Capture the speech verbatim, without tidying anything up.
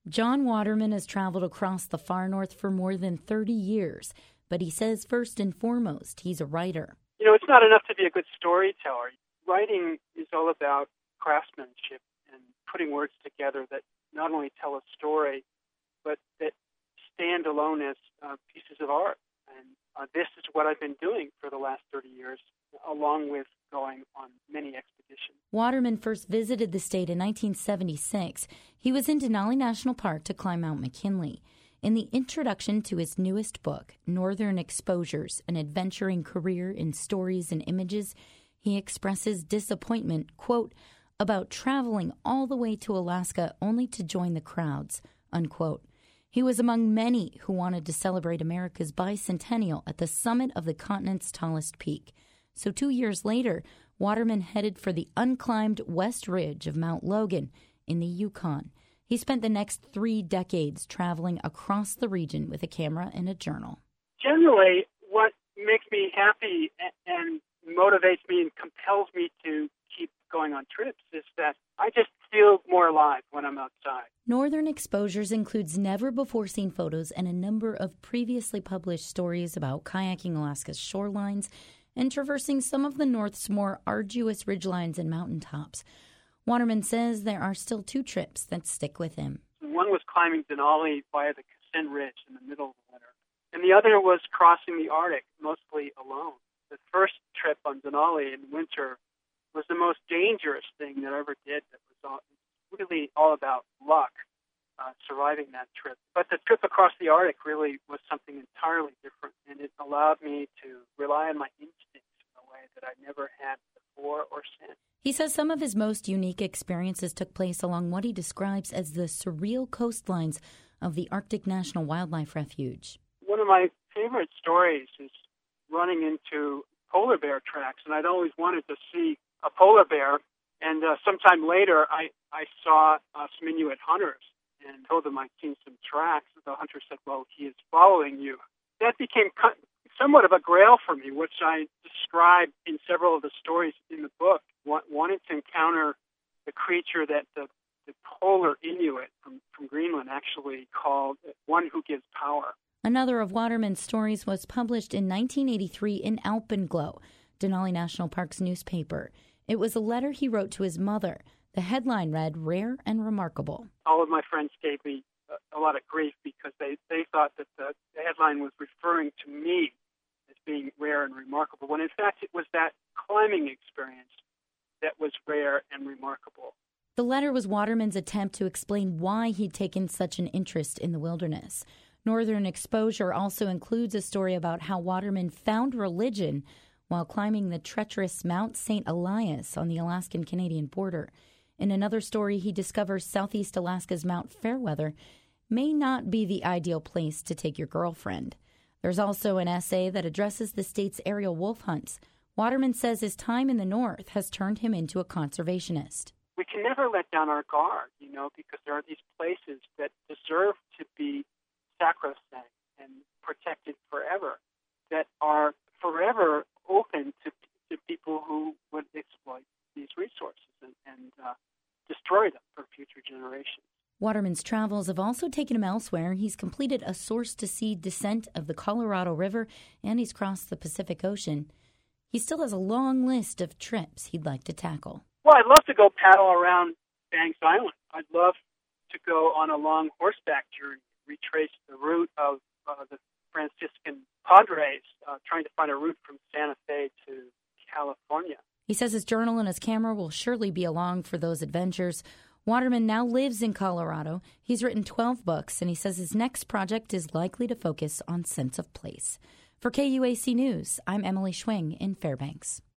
John Waterman has traveled across the far north for more than thirty years, but he says first and foremost, he's a writer. You know, it's not enough to be a good storyteller. Writing is all about craftsmanship and putting words together that not only tell a story, but that stand alone as uh, pieces of art. And uh, this is what I've been doing for the last thirty years, along with going on many expeditions. Waterman first visited the state in nineteen seventy-six. He was in Denali National Park to climb Mount McKinley. In the introduction to his newest book, Northern Exposures, An Adventuring Career in Stories and Images, he expresses disappointment, quote, about traveling all the way to Alaska only to join the crowds, unquote. He was among many who wanted to celebrate America's bicentennial at the summit of the continent's tallest peak. So two years later, Waterman headed for the unclimbed West Ridge of Mount Logan in the Yukon. He spent the next three decades traveling across the region with a camera and a journal. Generally, what makes me happy and motivates me and compels me to keep going on trips is that I just feel more alive when I'm outside. Northern Exposures includes never-before-seen photos and a number of previously published stories about kayaking Alaska's shorelines and traversing some of the North's more arduous ridgelines and mountaintops. Waterman says there are still two trips that stick with him. One was climbing Denali via the Cassin Ridge in the middle of the winter, and the other was crossing the Arctic, mostly alone. The first trip on Denali in winter was the most dangerous thing that I ever did. That was all, really all about luck, uh, surviving that trip. But the trip across the Arctic really was something entirely different, and it allowed me to rely on my instincts in a way that I never had before or since. He says some of his most unique experiences took place along what he describes as the surreal coastlines of the Arctic National Wildlife Refuge. One of my favorite stories is running into polar bear tracks, and I'd always wanted to see a polar bear. And uh, sometime later, I, I saw uh, some Inuit hunters and told them I'd seen some tracks. The hunter said, well, he is following you. That became somewhat of a grail for me, which I describe in several of the stories in the book. Wanted to encounter the creature that the, the polar Inuit from, from Greenland actually called one who gives power. Another of Waterman's stories was published in nineteen eighty-three in Alpenglow, Denali National Park's newspaper. It was a letter he wrote to his mother. The headline read, Rare and Remarkable. All of my friends gave me a, a lot of grief because they, they thought that the, the headline was referring to me as being rare and remarkable, when in fact it was that climbing experience that was rare and remarkable. The letter was Waterman's attempt to explain why he'd taken such an interest in the wilderness. Northern Exposure also includes a story about how Waterman found religion while climbing the treacherous Mount Saint Elias on the Alaskan-Canadian border. In another story, he discovers Southeast Alaska's Mount Fairweather may not be the ideal place to take your girlfriend. There's also an essay that addresses the state's aerial wolf hunts. Waterman says his time in the North has turned him into a conservationist. We can never let down our guard, you know, because there are these places that deserve to be sacrosanct and protected forever, that are forever open to, to people who would exploit these resources and, and uh, destroy them for future generations. Waterman's travels have also taken him elsewhere. He's completed a source-to-sea descent of the Colorado River, and he's crossed the Pacific Ocean. He still has a long list of trips he'd like to tackle. Well, I'd love to go paddle around Banks Island. I'd love to go on a long horseback journey, retrace the route of uh, the Franciscan Padres, uh, trying to find a route from Santa Fe to California. He says his journal and his camera will surely be along for those adventures. Waterman now lives in Colorado. He's written twelve books, and he says his next project is likely to focus on sense of place. For K U A C News, I'm Emily Schwing in Fairbanks.